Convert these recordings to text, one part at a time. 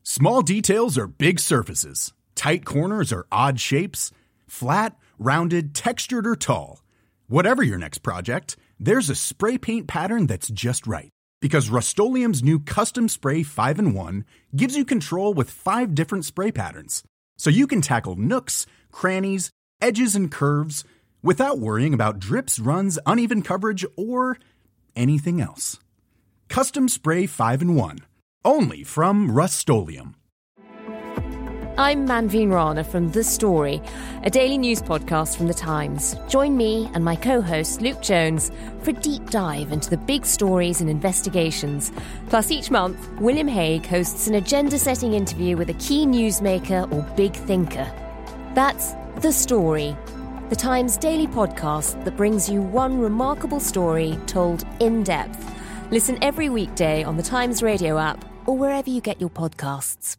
Small details are big surfaces. Tight corners are odd shapes. Flat, rounded, textured, or tall. Whatever your next project, there's a spray paint pattern that's just right. Because Rust-Oleum's new Custom Spray 5-in-1 gives you control with 5 different spray patterns. So you can tackle nooks, crannies, edges, and curves without worrying about drips, runs, uneven coverage, or anything else. Custom Spray 5-in-1. Only from Rust-Oleum. I'm Manveen Rana from The Story, a daily news podcast from The Times. Join me and my co-host Luke Jones for a deep dive into the big stories and investigations. Plus, each month, William Hague hosts an agenda-setting interview with a key newsmaker or big thinker. That's The Story, The Times daily podcast that brings you one remarkable story told in depth. Listen every weekday on The Times radio app or wherever you get your podcasts.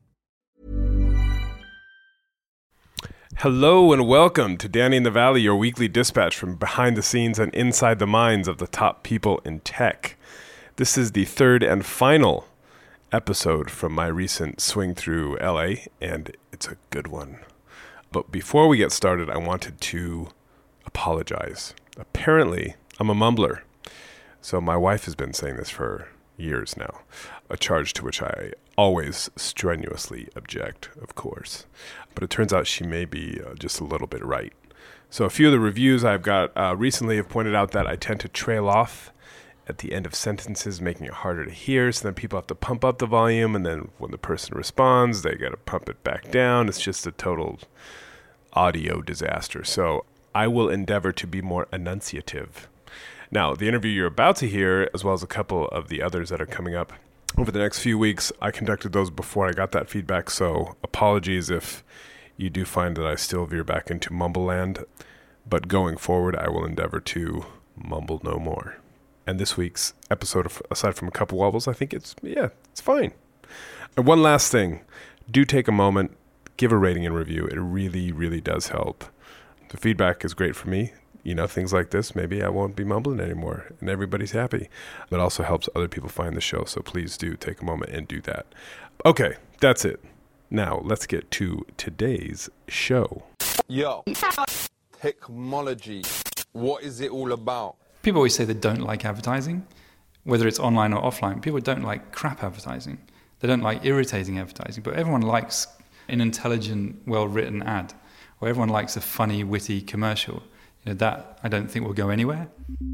Hello and welcome to Danny in the Valley, your weekly dispatch from behind the scenes and inside the minds of the top people in tech. This is the third and final episode from my recent swing through LA, and it's a good one. But before we get started, I wanted to apologize. Apparently, I'm a mumbler. So my wife has been saying this for years now, a charge to which I always strenuously object, of course. But it turns out she may be just a little bit right. So a few of the reviews I've got recently have pointed out that I tend to trail off at the end of sentences, making it harder to hear. So then people have to pump up the volume, and then when the person responds, they got to pump it back down. It's just a total audio disaster. So I will endeavor to be more enunciative. Now, the interview you're about to hear, as well as a couple of the others that are coming up over the next few weeks, I conducted those before I got that feedback, so apologies if you do find that I still veer back into mumble land. But going forward, I will endeavor to mumble no more. And this week's episode, aside from a couple wobbles, I think it's fine. And one last thing, do take a moment, give a rating and review. It really, really does help. The feedback is great for me. You know, things like this, maybe I won't be mumbling anymore and everybody's happy. It also helps other people find the show, so please do take a moment and do that. Okay, that's it. Now, let's get to today's show. Yo, technology, what is it all about? People always say they don't like advertising, whether it's online or offline. People don't like crap advertising. They don't like irritating advertising, but everyone likes an intelligent, well-written ad, or everyone likes a funny, witty commercial. You know, that I don't think will go anywhere.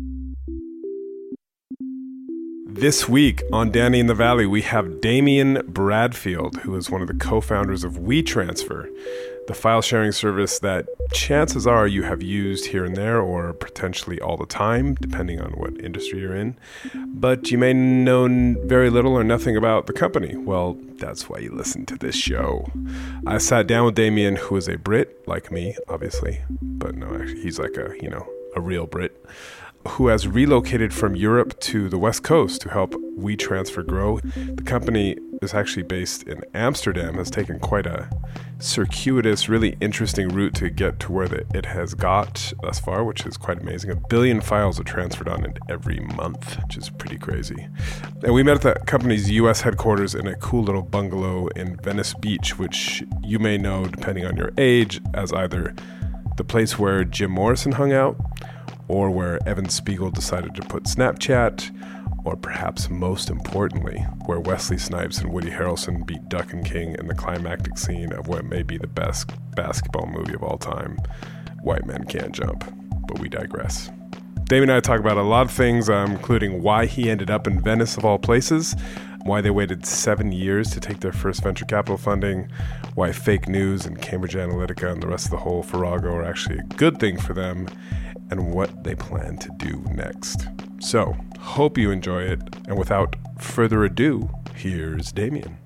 This week on Danny in the Valley, we have Damien Bradfield, who is one of the co-founders of WeTransfer, the file sharing service that chances are you have used here and there or potentially all the time, depending on what industry you're in. But you may know very little or nothing about the company. Well, that's why you listen to this show. I sat down with Damien, who is a Brit, like me, obviously. But no, actually, he's like a real Brit, who has relocated from Europe to the West Coast to help WeTransfer grow. The company is actually based in Amsterdam, has taken quite a circuitous, really interesting route to get to where it has got thus far, which is quite amazing. 1 billion files are transferred on it every month, which is pretty crazy. And we met at the company's US headquarters in a cool little bungalow in Venice Beach, which you may know, depending on your age, as either the place where Jim Morrison hung out, or where Evan Spiegel decided to put Snapchat, or perhaps most importantly, where Wesley Snipes and Woody Harrelson beat Duck and King in the climactic scene of what may be the best basketball movie of all time, White Men Can't Jump. But we digress. Damien and I talk about a lot of things, including why he ended up in Venice of all places, why they waited 7 years to take their first venture capital funding, why fake news and Cambridge Analytica and the rest of the whole farrago are actually a good thing for them, and what they plan to do next. So, hope you enjoy it, and without further ado, here's Damien.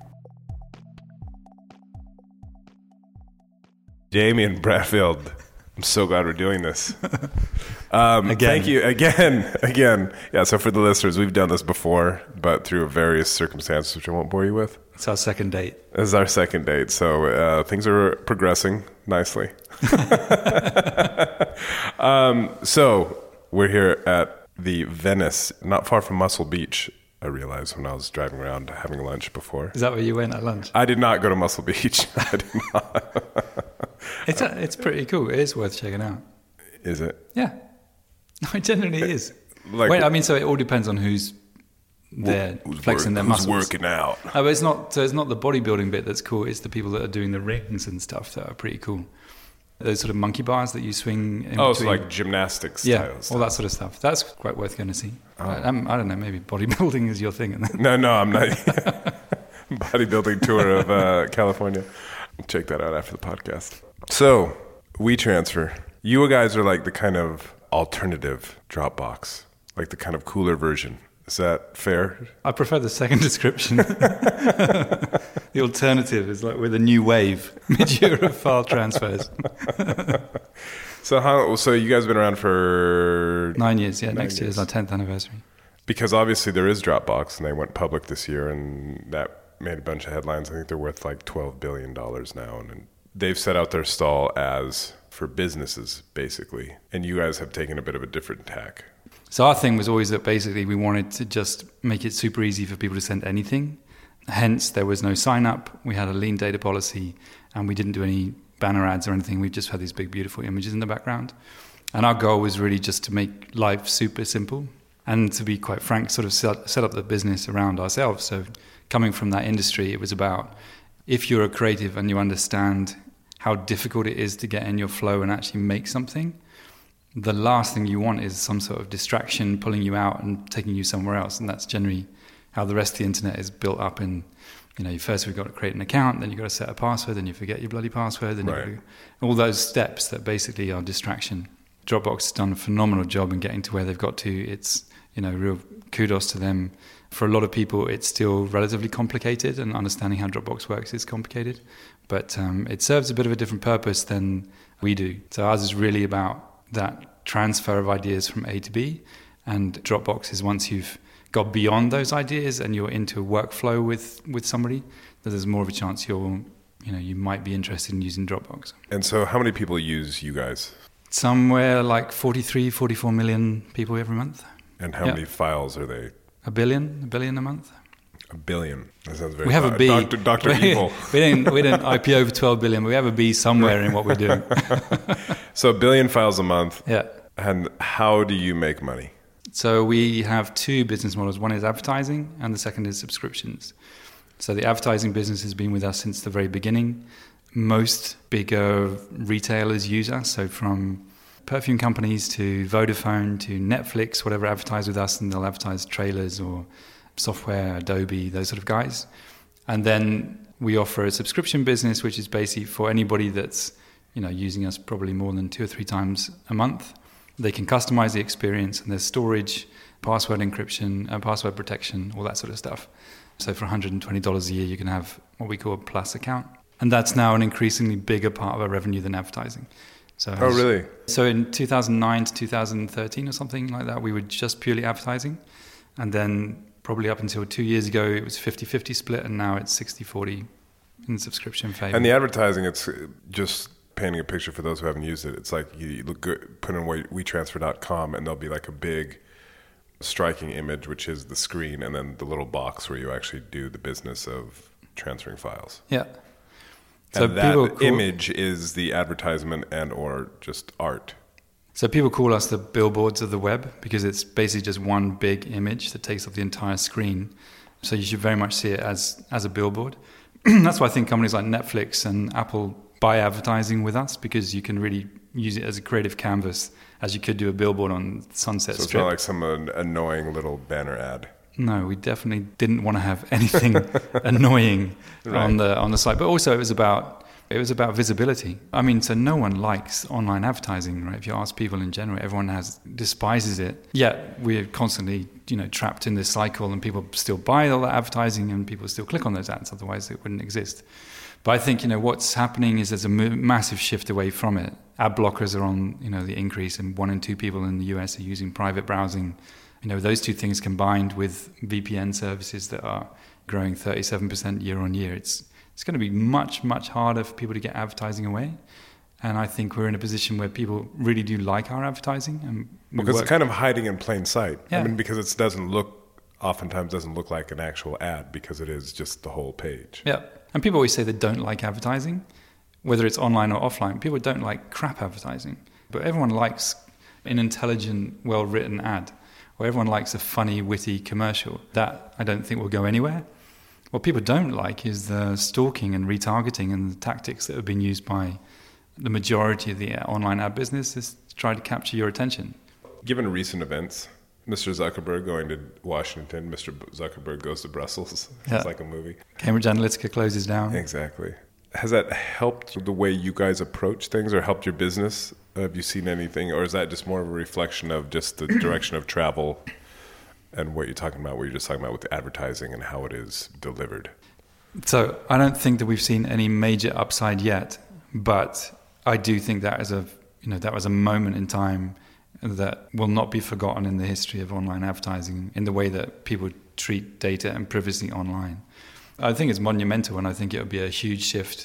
Damien Bradfield, I'm so glad we're doing this. Again. Thank you again. Yeah, so for the listeners, we've done this before, but through various circumstances, which I won't bore you with. It's our second date. This is our second date, so things are progressing nicely. So we're here at the Venice, not far from Muscle Beach, I realized when I was driving around having lunch before. Is that where you went at lunch? I did not go to Muscle Beach. I did not. It's pretty cool. It is worth checking out. Is it? Yeah. It generally is. Like, Wait, I mean, so it all depends on who's there flexing their muscles. Who's working out. But it's not the bodybuilding bit that's cool. It's the people that are doing the rings and stuff that are pretty cool. Those sort of monkey bars that you swing in between. So like gymnastics yeah, style stuff. all that sort of stuff. That's quite worth going to see. I don't know, maybe bodybuilding is your thing. No, I'm not. Bodybuilding tour of California. Check that out after the podcast. So, WeTransfer. You guys are like the kind of alternative Dropbox, like the kind of cooler version. Is that fair? I prefer the second description. The alternative is like with a new wave, mid-year of file transfers. So you guys have been around for 9 years, yeah. Next year is our 10th anniversary. Because obviously there is Dropbox, and they went public this year, and that made a bunch of headlines. I think they're worth like $12 billion now, and they've set out their stall as for businesses, basically. And you guys have taken a bit of a different tack. So our thing was always that basically we wanted to just make it super easy for people to send anything. Hence, there was no sign up. We had a lean data policy, and we didn't do any banner ads or anything. We just had these big, beautiful images in the background. And our goal was really just to make life super simple and, to be quite frank, sort of set up the business around ourselves. So coming from that industry, it was about if you're a creative and you understand how difficult it is to get in your flow and actually make something, the last thing you want is some sort of distraction pulling you out and taking you somewhere else. And that's generally how the rest of the internet is built up. In, first we've got to create an account, then you've got to set a password, then you forget your bloody password, then right. All those steps that basically are distraction. Dropbox has done a phenomenal job in getting to where they've got to. It's, real kudos to them. For a lot of people, it's still relatively complicated, and understanding how Dropbox works is complicated. But it serves a bit of a different purpose than we do. So ours is really about that transfer of ideas from A to B, and Dropbox is once you've got beyond those ideas and you're into a workflow with somebody, that there's more of a chance you might be interested in using Dropbox. And so how many people use you guys? Somewhere like 44 million people every month. And how many files are they? A billion a month. A billion. That sounds very. We have a B. Dr. Evil. we didn't IPO for 12 billion, but we have a B somewhere in what we're doing. So 1 billion files a month. Yeah. And how do you make money? So we have two business models. One is advertising, and the second is subscriptions. So the advertising business has been with us since the very beginning. Most bigger retailers use us, so from perfume companies to Vodafone to Netflix, whatever, advertise with us, and they'll advertise trailers or software, Adobe, those sort of guys. And then we offer a subscription business, which is basically for anybody that's using us probably more than 2 or 3 times a month. They can customize the experience, and there's storage, password encryption, password protection, all that sort of stuff. So for $120 a year, you can have what we call a Plus account. And that's now an increasingly bigger part of our revenue than advertising. So really? So in 2009 to 2013 or something like that, we were just purely advertising. And then probably up until 2 years ago, it was 50-50 split, and now it's 60-40 in subscription favor. And the advertising, it's just painting a picture for those who haven't used it. It's like you look good, put in WeTransfer.com, and there'll be like a big striking image, which is the screen, and then the little box where you actually do the business of transferring files. Yeah. So and that image is the advertisement and or just art. So people call us the billboards of the web, because it's basically just one big image that takes up the entire screen. So you should very much see it as a billboard. That's why I think companies like Netflix and Apple buy advertising with us, because you can really use it as a creative canvas, as you could do a billboard on Sunset Strip. So it's not like some annoying little banner ad. No, we definitely didn't want to have anything annoying on the site. But also it was about visibility. I mean, so no one likes online advertising, right? If you ask people in general, everyone despises it. Yet we're constantly, trapped in this cycle, and people still buy all that advertising, and people still click on those ads. Otherwise, it wouldn't exist. But I think, what's happening is there's a massive shift away from it. Ad blockers are on, the increase, and 1 in 2 people in the US are using private browsing. Those two things combined with VPN services that are growing 37% year on year, it's going to be much, much harder for people to get advertising away. And I think we're in a position where people really do like our advertising. And because it's kind of hiding in plain sight. Yeah. I mean, because it doesn't look oftentimes doesn't look like an actual ad because it is just the whole page. Yeah. And people always say they don't like advertising, whether it's online or offline. People don't like crap advertising. But everyone likes an intelligent, well-written ad, or everyone likes a funny, witty commercial. That I don't think will go anywhere. What people don't like is the stalking and retargeting and the tactics that have been used by the majority of the online ad business is to try to capture your attention. Given recent events, Mr. Zuckerberg going to Washington, Mr. Zuckerberg goes to Brussels. It's like a movie. Cambridge Analytica closes down. Exactly. Has that helped the way you guys approach things or helped your business? Have you seen anything? Or is that just more of a reflection of just the direction of travel and what you're talking about, what you're just talking about with the advertising and how it is delivered? So I don't think that we've seen any major upside yet, but I do think that that was a moment in time that will not be forgotten in the history of online advertising in the way that people treat data and privacy online. I think it's monumental, and I think it will be a huge shift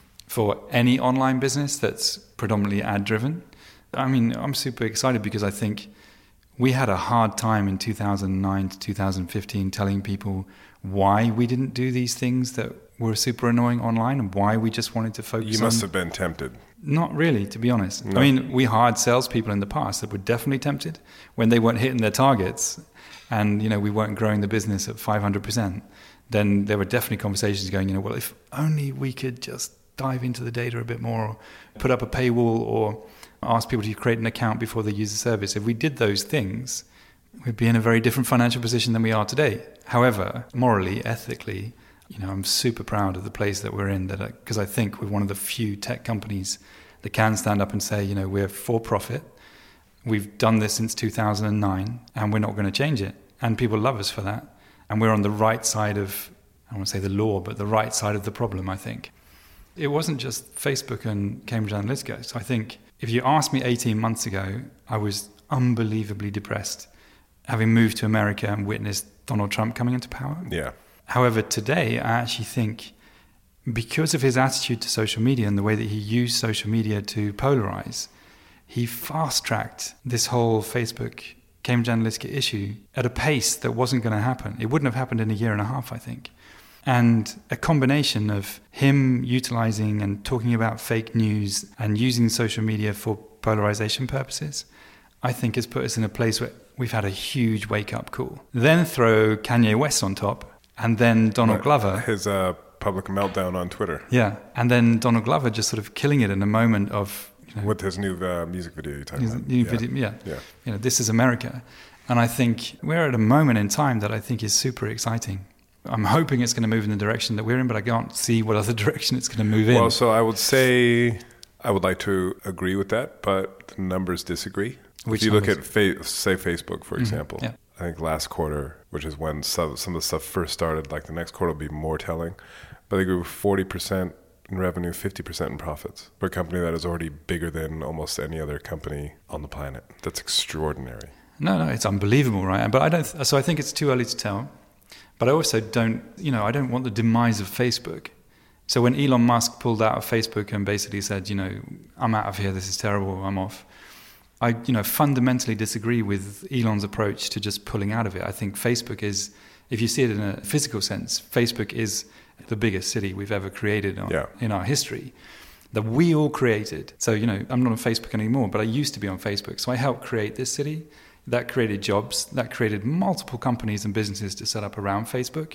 for any online business that's predominantly ad-driven. I mean, I'm super excited because I think we had a hard time in 2009 to 2015 telling people why we didn't do these things that were super annoying online and why we just wanted to focus on... You must have been tempted. Not really, to be honest. No. I mean, we hired salespeople in the past that were definitely tempted when they weren't hitting their targets and, we weren't growing the business at 500%. Then there were definitely conversations going, well, if only we could just dive into the data a bit more, or put up a paywall, or ask people to create an account before they use the service. If we did those things, we'd be in a very different financial position than we are today. However, morally, ethically, I'm super proud of the place that we're in, because I think we're one of the few tech companies that can stand up and say, we're for profit. We've done this since 2009, and we're not going to change it. And people love us for that. And we're on the right side of, I don't want to say the law, but the right side of the problem, I think. It wasn't just Facebook and Cambridge Analytica. So I think if you asked me 18 months ago, I was unbelievably depressed, having moved to America and witnessed Donald Trump coming into power. Yeah. However, today, I actually think because of his attitude to social media and the way that he used social media to polarize, he fast-tracked this whole Facebook Cambridge Analytica issue at a pace that wasn't going to happen. It wouldn't have happened in a year and a half, I think. And a combination of him utilizing and talking about fake news and using social media for polarization purposes, I think has put us in a place where we've had a huge wake-up call. Then throw Kanye West on top, and then Donald Glover. His public meltdown on Twitter. Yeah, and then Donald Glover just sort of killing it in a moment of... With his new music video you're talking about. Video, yeah. This is America. And I think we're at a moment in time that I think is super exciting. I'm hoping it's going to move in the direction that we're in, but I can't see what other direction it's going to move in. Well, so I would say I would like to agree with that, but the numbers disagree. Which if you numbers? look at, say, Facebook, for example, yeah. I think last quarter, which is when some of the stuff first started, like the next quarter will be more telling, but they grew 40% in revenue, 50% in profits for a company that is already bigger than almost any other company on the planet. That's extraordinary. No, it's unbelievable, right? But so I think it's too early to tell. But I also don't want the demise of Facebook. So when Elon Musk pulled out of Facebook and basically said, I'm out of here, this is terrible, I'm off. I, fundamentally disagree with Elon's approach to just pulling out of it. I think Facebook is, if you see it in a physical sense, Facebook is the biggest city we've ever created in our history, that we all created. So, I'm not on Facebook anymore, but I used to be on Facebook. So I helped create this city. That created jobs. That created multiple companies and businesses to set up around Facebook.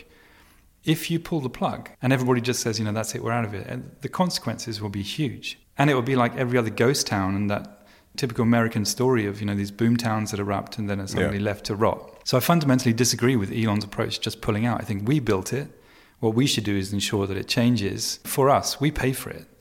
If you pull the plug and everybody just says, that's it, we're out of it, and the consequences will be huge. And it will be like every other ghost town and that typical American story of, these boom towns that erupt and then are suddenly left to rot. So I fundamentally disagree with Elon's approach, just pulling out. I think we built it. What we should do is ensure that it changes for us. We pay for it.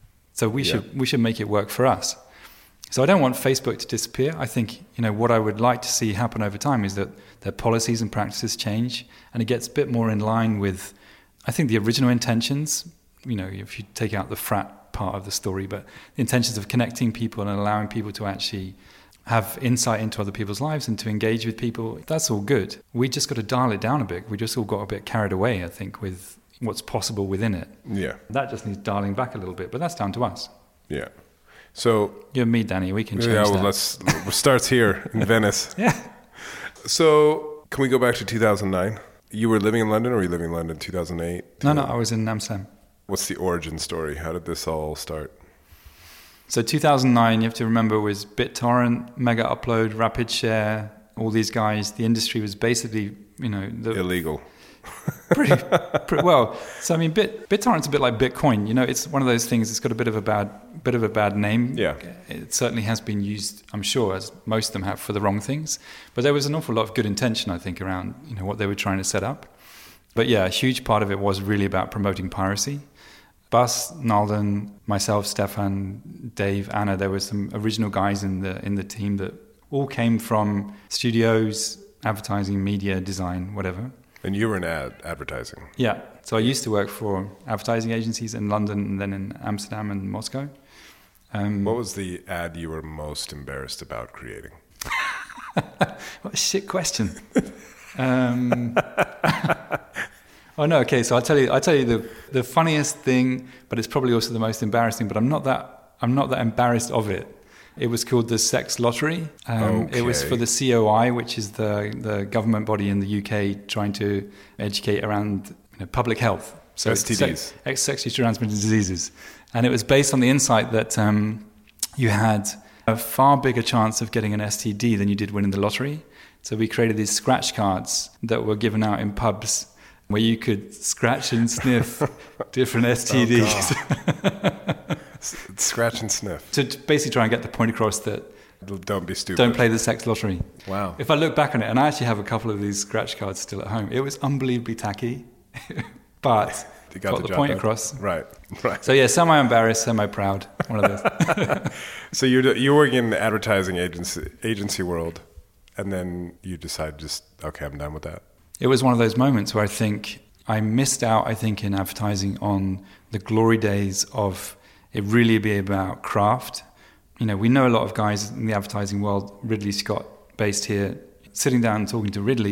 So we should make it work for us. So I don't want Facebook to disappear. I think, what I would like to see happen over time is that their policies and practices change and it gets a bit more in line with, I think, the original intentions, if you take out the frat part of the story, but the intentions of connecting people and allowing people to actually have insight into other people's lives and to engage with people. That's all good. We just got to dial it down a bit. We just all got a bit carried away, I think, with what's possible within it. Yeah. That just needs dialing back a little bit, but that's down to us. Yeah. So you and me, Danny, we can change that. Well, it starts here in Venice. Yeah. So Can we go back to 2009? You were living in London, or were you living in London in 2008? No, I was in Amsterdam. What's the origin story? How did this all start? So 2009, you have to remember, was BitTorrent, Mega Upload, Rapid Share, all these guys. The industry was basically, illegal. pretty well. So I mean, BitTorrent's a bit like Bitcoin. It's one of those things. It's got a bit of a bad name. Yeah. It certainly has been used, I'm sure, as most of them have, for the wrong things. But there was an awful lot of good intention, I think, around what they were trying to set up. But yeah, a huge part of it was really about promoting piracy. Bas, Nalden, myself, Stefan, Dave, Anna. There were some original guys in the team that all came from studios, advertising, media, design, whatever. And you were in advertising. Yeah. So I used to work for advertising agencies in London and then in Amsterdam and Moscow. What was the ad you were most embarrassed about creating? What a shit question. Oh no, okay. So I'll tell you the funniest thing, but it's probably also the most embarrassing. But I'm not that embarrassed of it. It was called the Sex Lottery. It was for the COI, which is the government body in the UK trying to educate around public health. So STDs. Sexually transmitted diseases. And it was based on the insight that you had a far bigger chance of getting an STD than you did winning the lottery. So we created these scratch cards that were given out in pubs where you could scratch and sniff different STDs. Scratch and sniff. To basically try and get the point across that don't be stupid. Don't play the sex lottery. Wow. If I look back on it, and I actually have a couple of these scratch cards still at home, it was unbelievably tacky, but you got the point across. Right. So yeah, semi-embarrassed, semi-proud, one of those. So you're working in the advertising agency world, and then you decide okay, I'm done with that. It was one of those moments where I think I missed out, in advertising on the glory days of it really be about craft. We know a lot of guys in the advertising world, Ridley Scott, based here, sitting down and talking to Ridley,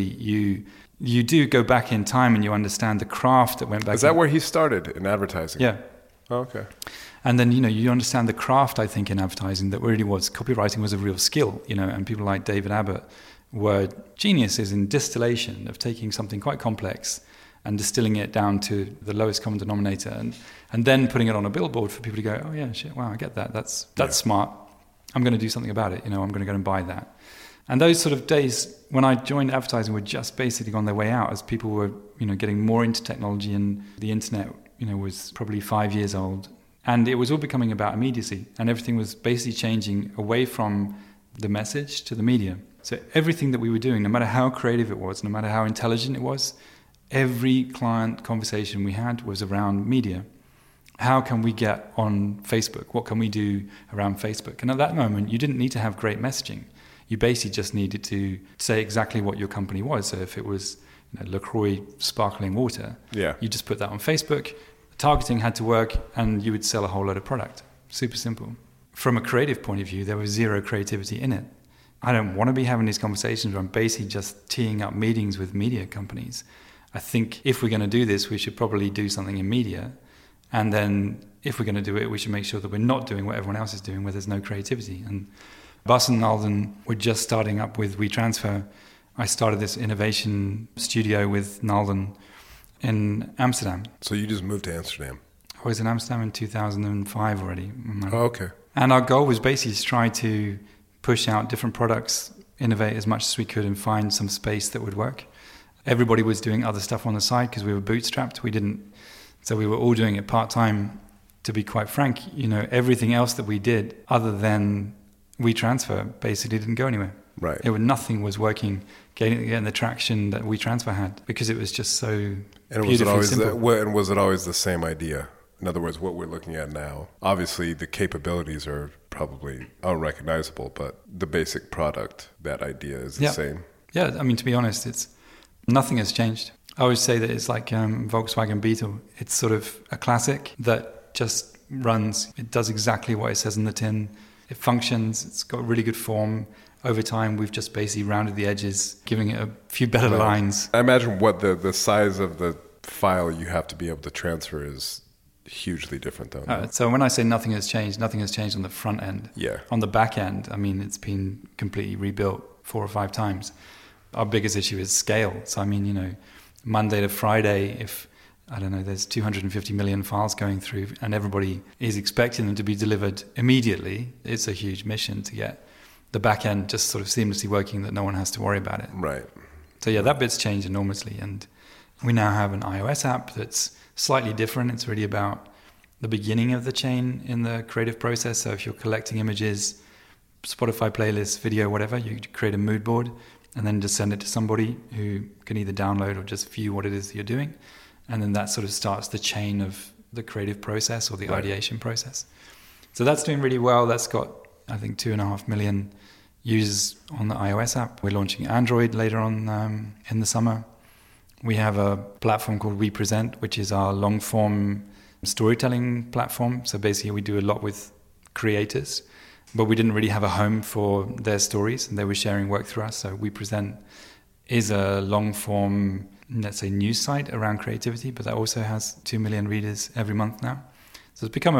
you do go back in time and you understand the craft that went back. Is that where he started in advertising? Yeah. Oh, okay. And then, you understand the craft, I think, in advertising that really was, copywriting was a real skill, and people like David Abbott were geniuses in distillation of taking something quite complex and distilling it down to the lowest common denominator and then putting it on a billboard for people to go, oh yeah, shit, wow, I get that. That's smart. I'm going to do something about it. I'm going to go and buy that. And those sort of days when I joined advertising were just basically on their way out as people were, getting more into technology, and the internet, was probably 5 years old. And it was all becoming about immediacy, and everything was basically changing away from the message to the media. So everything that we were doing, no matter how creative it was, no matter how intelligent it was, every client conversation we had was around media. How can we get on Facebook? What can we do around Facebook? And at that moment, you didn't need to have great messaging. You basically just needed to say exactly what your company was. So if it was LaCroix sparkling water, you just put that on Facebook. The targeting had to work, and you would sell a whole load of product. Super simple. From a creative point of view, there was zero creativity in it. I don't want to be having these conversations where I'm basically just teeing up meetings with media companies. I think if we're going to do this, we should probably do something in media. And then if we're going to do it, we should make sure that we're not doing what everyone else is doing, where there's no creativity. And Bas and Nalden were just starting up with WeTransfer. I started this innovation studio with Nalden in Amsterdam. So you just moved to Amsterdam? I was in Amsterdam in 2005 already. Oh, okay. And our goal was basically to try to push out different products, innovate as much as we could, and find some space that would work. Everybody was doing other stuff on the side because we were bootstrapped. So we were all doing it part-time. To be quite frank, everything else that we did other than WeTransfer basically didn't go anywhere. Right. Nothing was working, getting the traction that WeTransfer had, because it was just so and beautifully simple. And was it always the same idea? In other words, what we're looking at now, obviously the capabilities are probably unrecognizable, but the basic product, that idea is the same. Yeah, to be honest, nothing has changed. I always say that it's like Volkswagen Beetle. It's sort of a classic that just runs. It does exactly what it says in the tin. It functions. It's got really good form. Over time, we've just basically rounded the edges, giving it a few better lines. I imagine what the size of the file you have to be able to transfer is hugely different, though. So when I say nothing has changed on the front end. Yeah. On the back end, it's been completely rebuilt 4 or 5 times. Our biggest issue is scale. So, I mean, Monday to Friday, if, I don't know, there's 250 million files going through and everybody is expecting them to be delivered immediately, it's a huge mission to get the back end just sort of seamlessly working that no one has to worry about it. Right. So, yeah, that bit's changed enormously. And we now have an iOS app that's slightly different. It's really about the beginning of the chain in the creative process. So if you're collecting images, Spotify playlists, video, whatever, you create a mood board and then just send it to somebody who can either download or just view what it is that you're doing. And then that sort of starts the chain of the creative process or the ideation process. So that's doing really well. That's got, I think, 2.5 million users on the iOS app. We're launching Android later on in the summer. We have a platform called WePresent, which is our long-form storytelling platform. So basically we do a lot with creators, but we didn't really have a home for their stories and they were sharing work through us. So WePresent is a long-form, let's say, news site around creativity, but that also has 2 million readers every month now. So it's become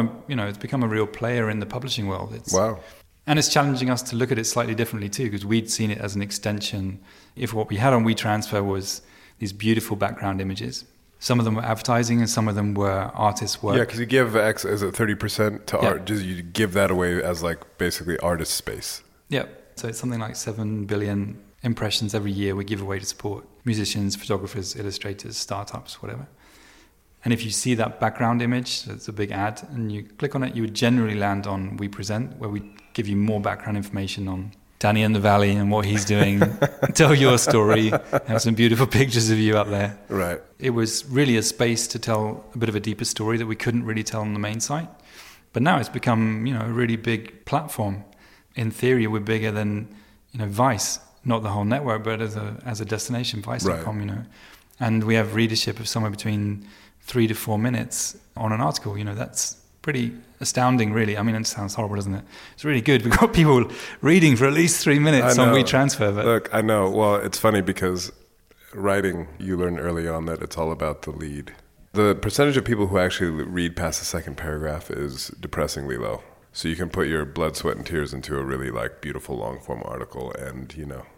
a real player in the publishing world. Wow. And it's challenging us to look at it slightly differently too, because we'd seen it as an extension. If what we had on WeTransfer was these beautiful background images, some of them were advertising and some of them were artist work. Yeah, because you give is it 30% to art? Just you give that away as like basically artist space. Yeah, so it's something like 7 billion impressions every year we give away to support musicians, photographers, illustrators, startups, whatever. And if you see that background image, it's a big ad, and you click on it, you would generally land on WePresent, where we give you more background information on Danny in the Valley and what he's doing, tell your story, have some beautiful pictures of you up there. Right. It was really a space to tell a bit of a deeper story that we couldn't really tell on the main site. But now it's become, a really big platform. In theory, we're bigger than, Vice, not the whole network, but as a destination, Vice.com, Right. And we have readership of somewhere between 3 to 4 minutes on an article. That's pretty astounding, really. I mean, it sounds horrible, doesn't it? It's really good. We've got people reading for at least 3 minutes on WeTransfer. But look, I know. Well, it's funny because writing, you learn early on that it's all about the lead. The percentage of people who actually read past the second paragraph is depressingly low. So you can put your blood, sweat, and tears into a really beautiful long-form article, and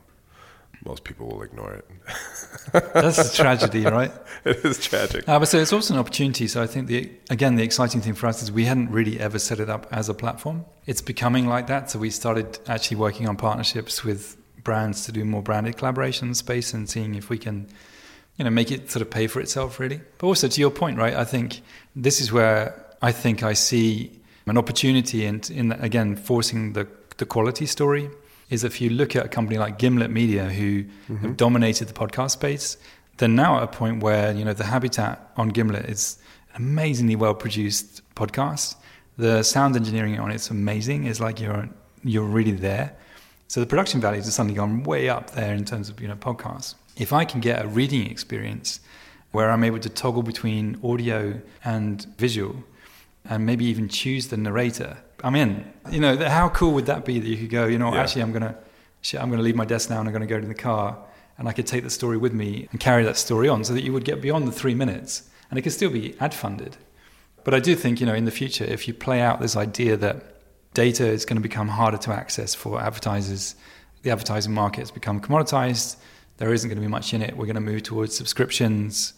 most people will ignore it. That's a tragedy, right? It is tragic. But so it's also an opportunity. So I think the exciting thing for us is we hadn't really ever set it up as a platform. It's becoming like that. So we started actually working on partnerships with brands to do more branded collaboration space and seeing if we can, make it sort of pay for itself, really. But also to your point, right? I think this is where I see an opportunity in again, forcing the quality story. Is if you look at a company like Gimlet Media, who have dominated the podcast space, they're now at a point where, the habitat on Gimlet is an amazingly well-produced podcast. The sound engineering on it's amazing. It's like you're really there. So the production values have suddenly gone way up there in terms of, podcasts. If I can get a reading experience where I'm able to toggle between audio and visual and maybe even choose the narrator, I'm in. How cool would that be that you could go, actually I'm going to leave my desk now and I'm going to go to the car and I could take the story with me and carry that story on so that you would get beyond the 3 minutes and it could still be ad funded. But I do think, in the future, if you play out this idea that data is going to become harder to access for advertisers, the advertising market has become commoditized, there isn't going to be much in it, we're going to move towards subscriptions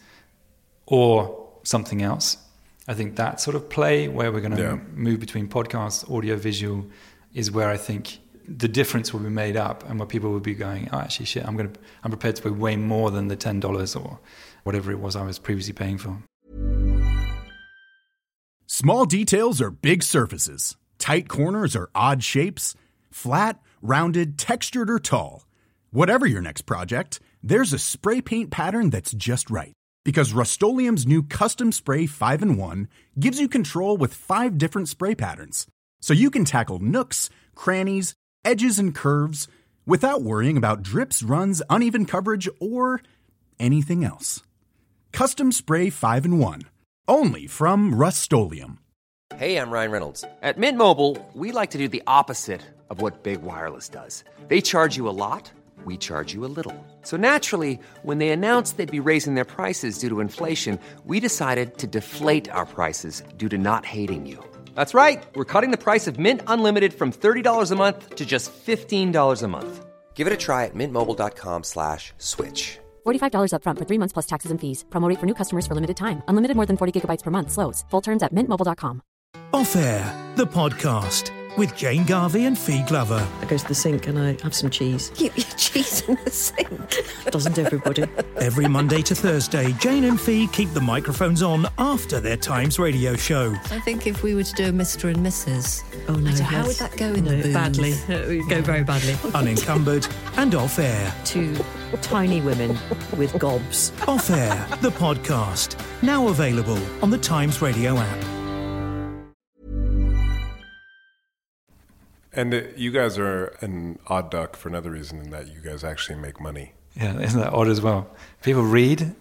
or something else. I think that sort of play where we're going to move between podcasts, audio, visual is where I think the difference will be made up and where people will be going, oh, actually, shit, I'm prepared to pay way more than the $10 or whatever it was I was previously paying for. Small details are big surfaces. Tight corners are odd shapes. Flat, rounded, textured, or tall. Whatever your next project, there's a spray paint pattern that's just right. Because Rust-Oleum's new Custom Spray 5-in-1 gives you control with 5 different spray patterns. So you can tackle nooks, crannies, edges, and curves without worrying about drips, runs, uneven coverage, or anything else. Custom Spray 5-in-1. Only from Rust-Oleum. Hey, I'm Ryan Reynolds. At Mint Mobile, we like to do the opposite of what Big Wireless does. They charge you a lot. We charge you a little. So naturally, when they announced they'd be raising their prices due to inflation, we decided to deflate our prices due to not hating you. That's right. We're cutting the price of Mint Unlimited from $30 a month to just $15 a month. Give it a try at mintmobile.com/switch. $45 up front for 3 months plus taxes and fees. Promo rate for new customers for limited time. Unlimited more than 40 gigabytes per month slows. Full terms at mintmobile.com. Off Air, the podcast with Jane Garvey and Fee Glover. I go to the sink and I have some cheese. Keep your cheese in the sink. Doesn't everybody? Every Monday to Thursday, Jane and Fee keep the microphones on after their Times radio show. I think if we were to do a Mr. and Mrs. Oh no, how would that go in the booms? Badly. It would go very badly. Unencumbered and Off Air. Two tiny women with gobs. Off Air, the podcast. Now available on the Times radio app. And you guys are an odd duck for another reason, in that you guys actually make money. Yeah, isn't that odd as well? People read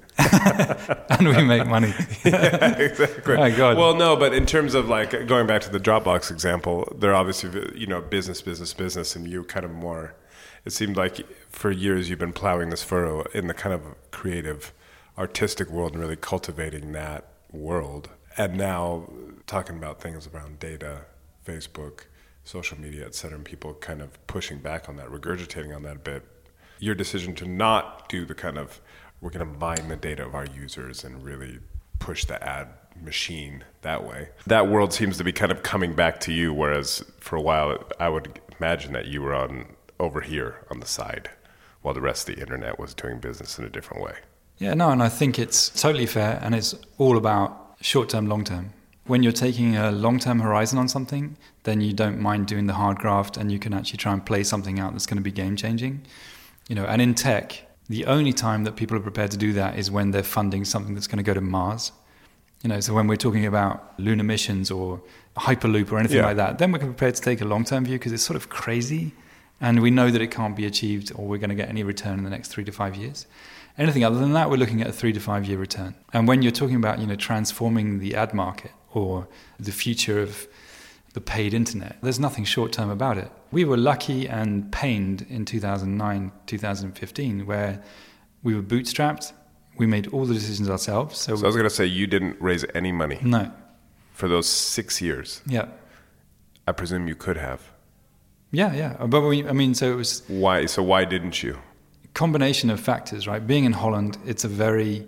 and we make money. Yeah, exactly. My God. Well, no, but in terms of like going back to the Dropbox example, they're obviously, business, and you kind of more, it seemed like for years you've been plowing this furrow in the kind of creative, artistic world and really cultivating that world. And now talking about things around data, Facebook, social media, et cetera, and people kind of pushing back on that, regurgitating on that a bit. Your decision to not do the kind of, we're going to mine the data of our users and really push the ad machine that way. That world seems to be kind of coming back to you, whereas for a while, I would imagine that you were over here on the side while the rest of the internet was doing business in a different way. Yeah, no, and I think it's totally fair, and it's all about short-term, long-term. When you're taking a long-term horizon on something, then you don't mind doing the hard graft, and you can actually try and play something out that's going to be game-changing. And in tech, the only time that people are prepared to do that is when they're funding something that's going to go to Mars. So when we're talking about lunar missions or Hyperloop or anything like that, then we're prepared to take a long-term view because it's sort of crazy, and we know that it can't be achieved or we're going to get any return in the next 3 to 5 years. Anything other than that, we're looking at a 3 to 5 year return. And when you're talking about, transforming the ad market or the future of the paid internet, there's nothing short-term about it. We were lucky and pained in 2009, 2015, where we were bootstrapped. We made all the decisions ourselves. So I was going to say, you didn't raise any money. No. For those 6 years. Yeah. I presume you could have. Yeah. But so it was... Why? So why didn't you? Combination of factors, right? Being in Holland, it's a very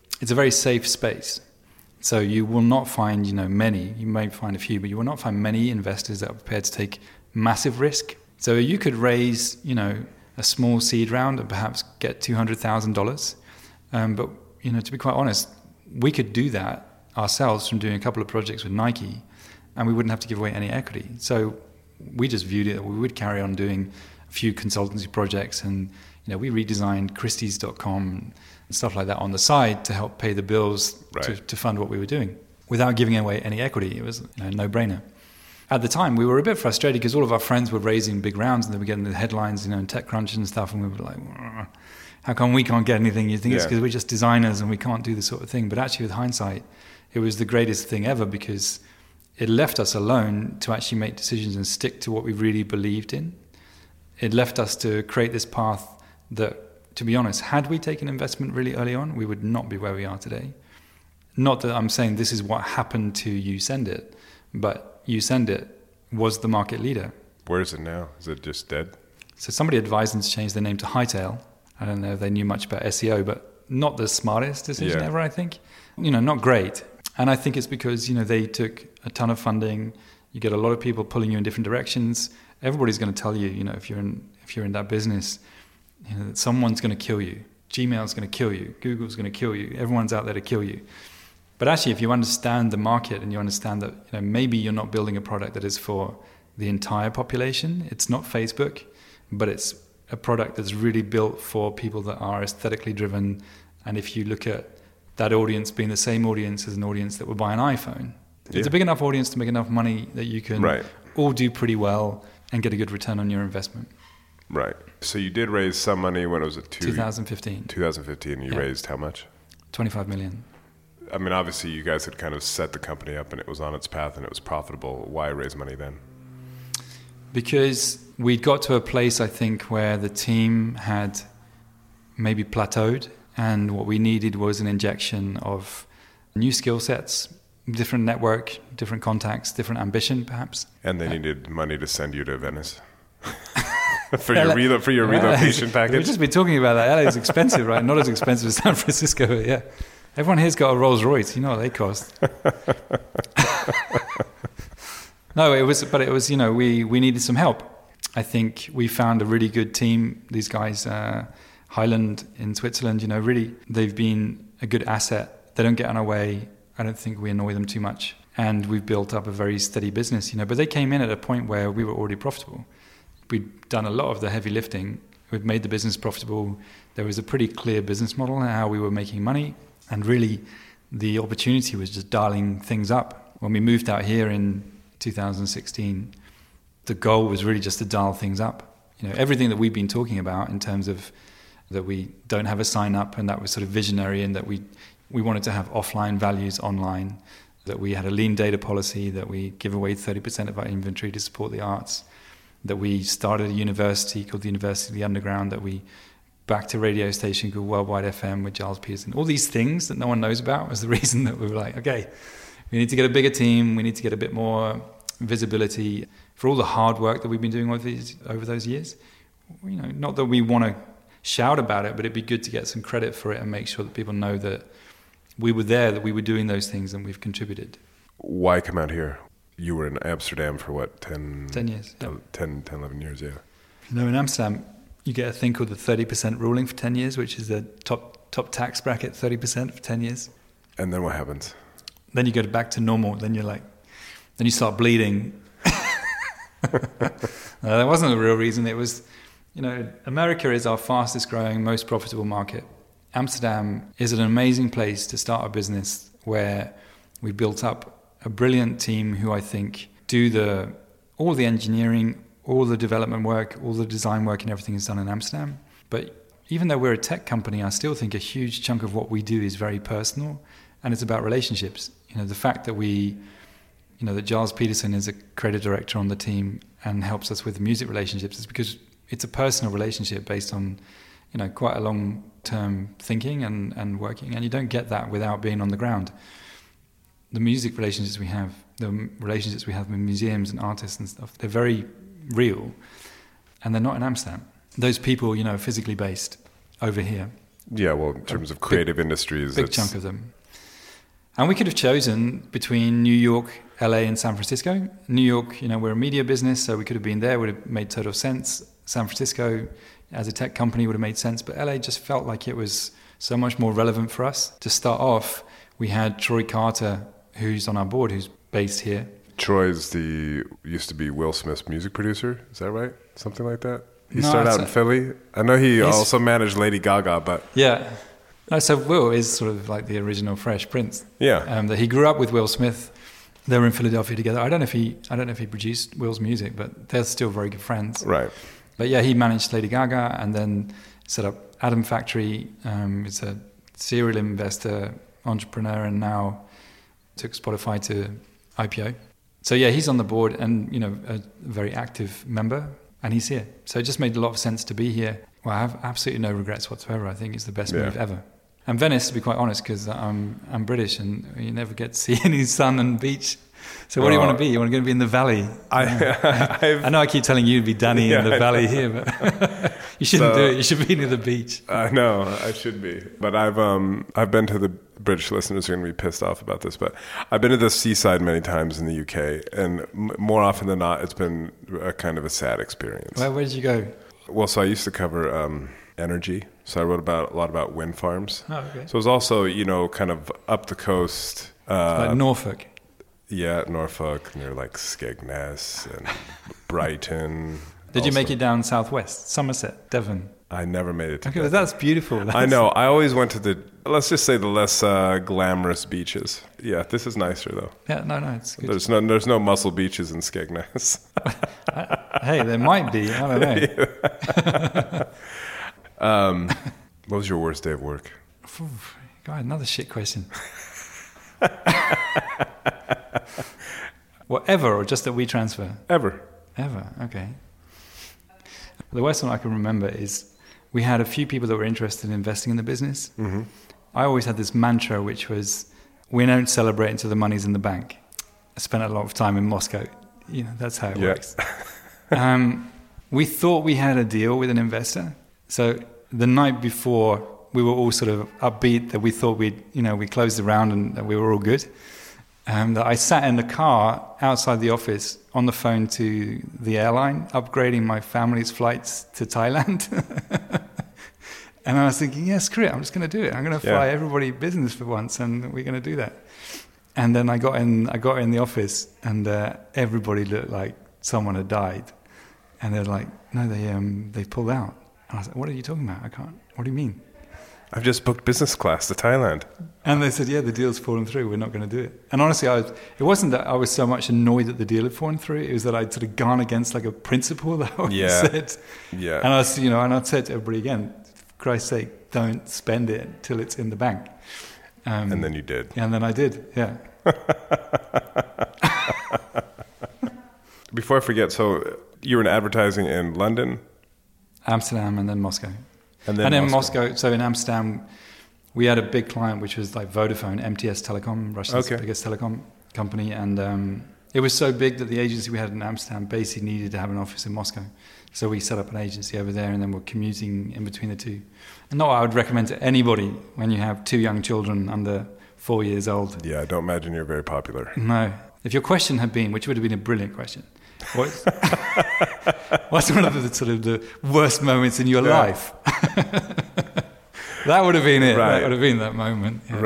safe space. So you will not find, many, you may find a few, but you will not find many investors that are prepared to take massive risk. So you could raise, a small seed round and perhaps get $200,000. But, to be quite honest, we could do that ourselves from doing a couple of projects with Nike, and we wouldn't have to give away any equity. So we just viewed it that we would carry on doing a few consultancy projects, and, we redesigned Christie's.com and stuff like that on the side to help pay the bills to fund what we were doing without giving away any equity. It was a no-brainer. At the time, we were a bit frustrated because all of our friends were raising big rounds and they were getting the headlines, in TechCrunch and stuff, and we were like, how come we can't get anything? You think it's because we're just designers and we can't do this sort of thing. But actually, with hindsight, it was the greatest thing ever because it left us alone to actually make decisions and stick to what we really believed in. It left us to create this path that, to be honest, had we taken investment really early on, we would not be where we are today. Not that I'm saying this is what happened to YouSendIt, but YouSendIt was the market leader. Where is it now? Is it just dead? So somebody advised them to change their name to Hightail. I don't know if they knew much about SEO, but not the smartest decision ever, I think. Not great. And I think it's because, they took a ton of funding. You get a lot of people pulling you in different directions. Everybody's going to tell you, if you're in that business, that someone's going to kill you. Gmail's going to kill you. Google's going to kill you. Everyone's out there to kill you. But actually, if you understand the market and you understand that maybe you're not building a product that is for the entire population, it's not Facebook, but it's a product that's really built for people that are aesthetically driven. And if you look at that audience being the same audience as an audience that would buy an iPhone, it's a big enough audience to make enough money that you can all do pretty well and get a good return on your investment. Right. So you did raise some money when it was 2015. 2015. You raised how much? 25 million. I mean, obviously you guys had kind of set the company up and it was on its path and it was profitable. Why raise money then? Because we'd got to a place, I think, where the team had maybe plateaued, and what we needed was an injection of new skill sets, different network, different contacts, different ambition, perhaps. And they needed money to send you to Venice. for your relocation package. We've just been talking about that. LA is expensive, right? Not as expensive as San Francisco, but yeah. Everyone here's got a Rolls Royce. You know what they cost. No, it was. You know, we needed some help. I think we found a really good team. These guys, Highland in Switzerland, you know, really, they've been a good asset. They don't get on our way. I don't think we annoy them too much. And we've built up a very steady business, you know. But they came in at a point where we were already profitable. We'd done a lot of the heavy lifting. We'd made the business profitable. There was a pretty clear business model and how we were making money. And really, the opportunity was just dialing things up. When we moved out here in 2016, the goal was really just to dial things up. You know, everything that we've been talking about in terms of that we don't have a sign up, and that was sort of visionary, and that we wanted to have offline values online, that we had a lean data policy, that we give away 30% of our inventory to support the arts, that we started a university called the University of the Underground, that we backed a radio station called Worldwide FM with Giles Peterson. All these things that no one knows about was the reason that we were like, okay, we need to get a bigger team, we need to get a bit more visibility for all the hard work that we've been doing over those years. You know, not that we want to shout about it, but it'd be good to get some credit for it and make sure that people know that we were there, that we were doing those things, and we've contributed. Why come out here? You were in Amsterdam for what, 10 years? Yeah. 10, 11 years, yeah. You know, in Amsterdam, you get a thing called the 30% ruling for 10 years, which is the top tax bracket, 30% for 10 years. And then what happens? Then you go back to normal. Then you start bleeding. That wasn't the real reason. It was, you know, America is our fastest growing, most profitable market. Amsterdam is an amazing place to start a business where we built up a brilliant team who I think do all the engineering, all the development work, all the design work, and everything is done in Amsterdam. But even though we're a tech company, I still think a huge chunk of what we do is very personal, and it's about relationships. You know, the fact that that Giles Peterson is a creative director on the team and helps us with music relationships is because it's a personal relationship based on, you know, quite a long-term thinking and working, and you don't get that without being on the ground. The music relationships we have, the relationships we have with museums and artists and stuff, they're very real, and they're not in Amsterdam. Those people, you know, are physically based over here. Yeah, well, in terms of creative industries, big chunk of them. And we could have chosen between New York, LA, and San Francisco. New York, you know, we're a media business, so we could have been there, would have made total sense. San Francisco, as a tech company, would have made sense. But LA just felt like it was so much more relevant for us. To start off, we had Troy Carter, who's on our board, who's based here. Troy's used to be Will Smith's music producer. Is that right? Something like that? He started out in Philly. I know he also managed Lady Gaga, but... Yeah. No, so Will is sort of like the original Fresh Prince. Yeah. That he grew up with Will Smith. They were in Philadelphia together. I don't know if he produced Will's music, but they're still very good friends. Right. But yeah, he managed Lady Gaga and then set up Adam Factory. It's a serial investor, entrepreneur, and now took Spotify to IPO. So yeah, he's on the board and, you know, a very active member, and he's here. So it just made a lot of sense to be here. Well, I have absolutely no regrets whatsoever. I think it's the best move ever. And Venice, to be quite honest, because I'm British and you never get to see any sun and beach. So what do you want to be? You want to be in the valley? I know I keep telling you to be Danny in the valley here, but you shouldn't do it. You should be near the beach. I know, I should be. But I've been to the British listeners are going to be pissed off about this, but I've been to the seaside many times in the UK, and more often than not, it's been a kind of a sad experience. Where did you go? Well, so I used to cover energy. So I wrote a lot about wind farms. Oh, okay. So it was also, you know, kind of up the coast. Like Norfolk. Yeah, Norfolk, near like Skegness and Brighton. Did you make it down southwest? Somerset, Devon? I never made it to Devon. That's beautiful. I know. I always went to let's just say the less glamorous beaches. Yeah, this is nicer though. Yeah, no, it's good. There's no muscle beaches in Skegness. Hey, there might be. I don't know. What was your worst day of work? God, another shit question. Whatever, or just that we transfer? Ever, okay. The worst one I can remember is we had a few people that were interested in investing in the business. Mm-hmm. I always had this mantra, which was, we don't celebrate until the money's in the bank. I spent a lot of time in Moscow. You know, that's how it works. we thought we had a deal with an investor. So the night before, we were all sort of upbeat that we thought we closed the round and that we were all good. That I sat in the car outside the office on the phone to the airline, upgrading my family's flights to Thailand. And I was thinking, yeah, screw it, I'm just going to do it. I'm going to fly everybody business for once, and we're going to do that. And then I got in the office, and everybody looked like someone had died. And they're like, no, they pulled out. And I was like, what are you talking about? I can't. What do you mean? I've just booked business class to Thailand. And they said, yeah, the deal's fallen through. We're not going to do it. And honestly, it wasn't that I was so much annoyed that the deal had fallen through. It was that I'd sort of gone against like a principle that I said. Yeah. And I was, and I'd said to everybody again, for Christ's sake, don't spend it till it's in the bank. And then you did. And then I did, yeah. Before I forget, so you were in advertising in London? Amsterdam and then Moscow. And in Moscow, so in Amsterdam, we had a big client, which was like Vodafone, MTS Telecom, Russia's biggest telecom company. And it was so big that the agency we had in Amsterdam basically needed to have an office in Moscow. So we set up an agency over there, and then we're commuting in between the two. And not what I would recommend to anybody when you have 2 young children under 4 years old. Yeah, I don't imagine you're very popular. No. If your question had been, which would have been a brilliant question, what's one of the sort of the worst moments in your life? That would have been it. Right. That would have been that moment. Yeah.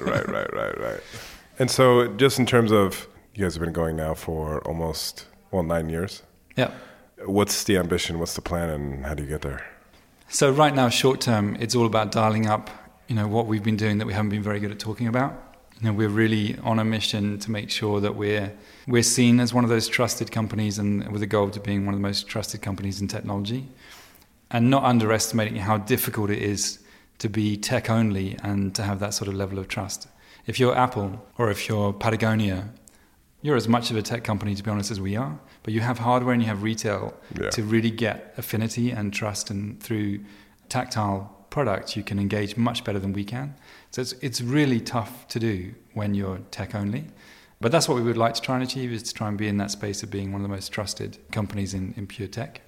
Right. And so just in terms of, you guys have been going now for almost, 9 years. Yeah. What's the ambition? What's the plan? And how do you get there? So right now, short term, it's all about dialing up, what we've been doing that we haven't been very good at talking about. We're really on a mission to make sure that we're seen as one of those trusted companies, and with a goal to being one of the most trusted companies in technology, and not underestimating how difficult it is to be tech only and to have that sort of level of trust. If you're Apple or if you're Patagonia, you're as much of a tech company, to be honest, as we are, but you have hardware and you have retail to really get affinity and trust, and through tactile products you can engage much better than we can. So it's really tough to do when you're tech only. But that's what we would like to try and achieve, is to try and be in that space of being one of the most trusted companies in pure tech.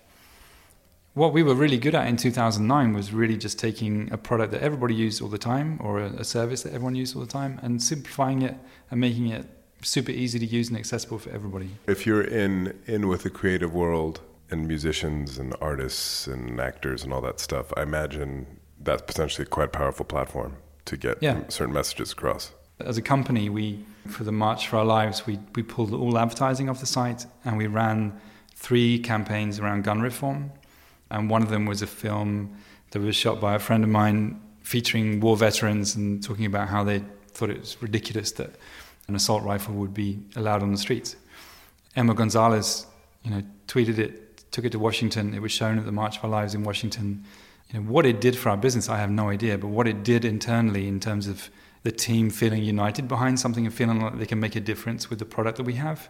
What we were really good at in 2009 was really just taking a product that everybody used all the time, or a service that everyone used all the time, and simplifying it and making it super easy to use and accessible for everybody. If you're in with the creative world and musicians and artists and actors and all that stuff, I imagine that's potentially quite a powerful platform to get certain messages across. As a company, for the March for Our Lives, we pulled all advertising off the site, and we ran 3 campaigns around gun reform. And one of them was a film that was shot by a friend of mine featuring war veterans and talking about how they thought it was ridiculous that an assault rifle would be allowed on the streets. Emma Gonzalez, tweeted it, took it to Washington. It was shown at the March for Our Lives in Washington. What it did for our business, I have no idea, but what it did internally in terms of the team feeling united behind something and feeling like they can make a difference with the product that we have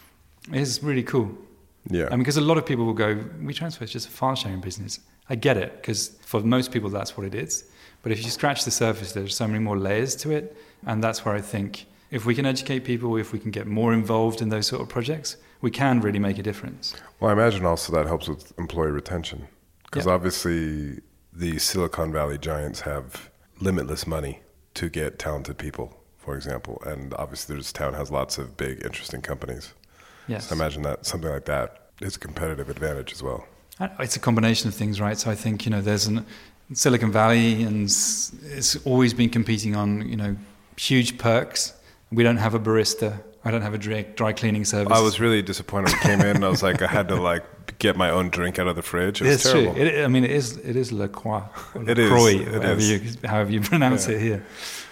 is really cool. Yeah. Because a lot of people will go, WeTransfer is just a file sharing business. I get it, because for most people that's what it is. But if you scratch the surface, there's so many more layers to it. And that's where I think if we can educate people, if we can get more involved in those sort of projects, we can really make a difference. Well, I imagine also that helps with employee retention. Because obviously the Silicon Valley giants have limitless money to get talented people, for example. And obviously this town has lots of big, interesting companies. Yes. So I imagine that something like that is a competitive advantage as well. It's a combination of things, right? So I think, there's Silicon Valley, and it's always been competing on, huge perks. We don't have a barista. I don't have a dry cleaning service. I was really disappointed when I came in. I was like, I had to get my own drink out of the fridge. It was terrible. True. It is Le Croix. It is. However you pronounce it here.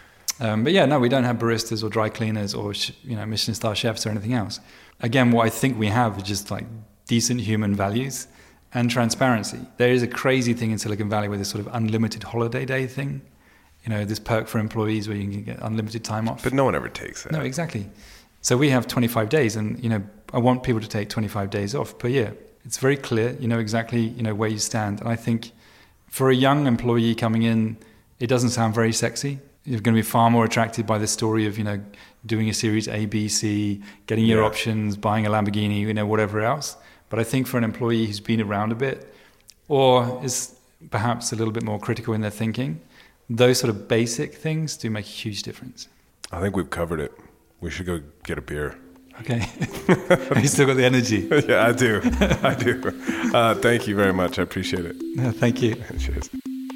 But we don't have baristas or dry cleaners or Michelin star chefs or anything else. Again, what I think we have is just decent human values and transparency. There is a crazy thing in Silicon Valley with this sort of unlimited holiday day thing. This perk for employees where you can get unlimited time off. But no one ever takes that. No, exactly. So we have 25 days, and I want people to take 25 days off per year. It's very clear, exactly where you stand. And I think for a young employee coming in, it doesn't sound very sexy. You're going to be far more attracted by the story of doing a series A, B, C, getting your options, buying a Lamborghini, whatever else. But I think for an employee who's been around a bit or is perhaps a little bit more critical in their thinking, those sort of basic things do make a huge difference. I think we've covered it. We should go get a beer. Okay. You still got the energy. Yeah, I do. Thank you very much. I appreciate it. No, thank you. Cheers.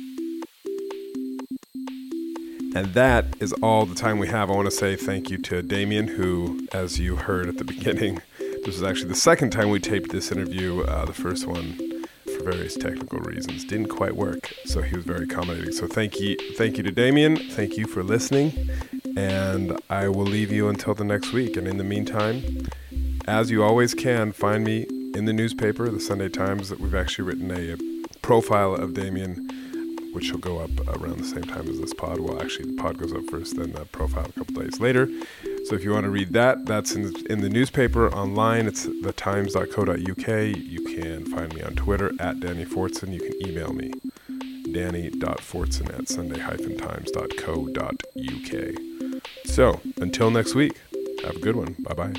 And that is all the time we have. I want to say thank you to Damien, who, as you heard at the beginning, this was actually the second time we taped this interview. The first one, for various technical reasons, didn't quite work. So he was very accommodating. So thank you to Damien. Thank you for listening. And I will leave you until the next week. And in the meantime, as you always can, find me in the newspaper, the Sunday Times. That we've actually written a profile of Damien, which will go up around the same time as this pod. Well, actually, the pod goes up first, then the profile a couple days later. So if you want to read that, that's in the newspaper online. It's thetimes.co.uk. You can find me on Twitter at Danny Fortson. You can email me, danny.fortson@sundaytimes.co.uk. So until next week, have a good one. Bye-bye.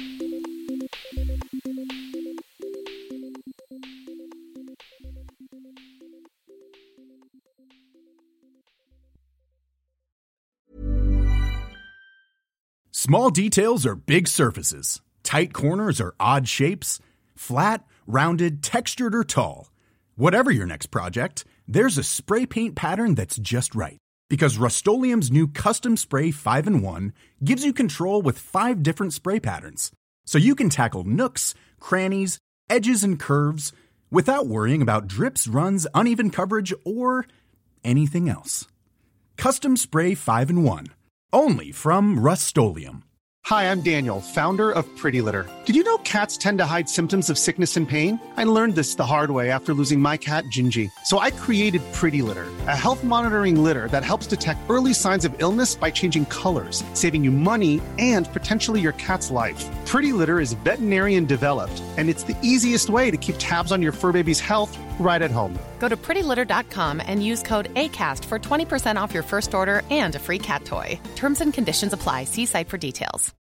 Small details are big surfaces. Tight corners are odd shapes. Flat, rounded, textured, or tall. Whatever your next project, there's a spray paint pattern that's just right. Because Rust-Oleum's new Custom Spray 5-in-1 gives you control with 5 different spray patterns. So you can tackle nooks, crannies, edges, and curves without worrying about drips, runs, uneven coverage, or anything else. Custom Spray 5-in-1. Only from Rust-Oleum. Hi, I'm Daniel, founder of Pretty Litter. Did you know cats tend to hide symptoms of sickness and pain? I learned this the hard way after losing my cat, Gingy. So I created Pretty Litter, a health monitoring litter that helps detect early signs of illness by changing colors, saving you money and potentially your cat's life. Pretty Litter is veterinarian developed, and it's the easiest way to keep tabs on your fur baby's health right at home. Go to prettylitter.com and use code ACAST for 20% off your first order and a free cat toy. Terms and conditions apply. See site for details.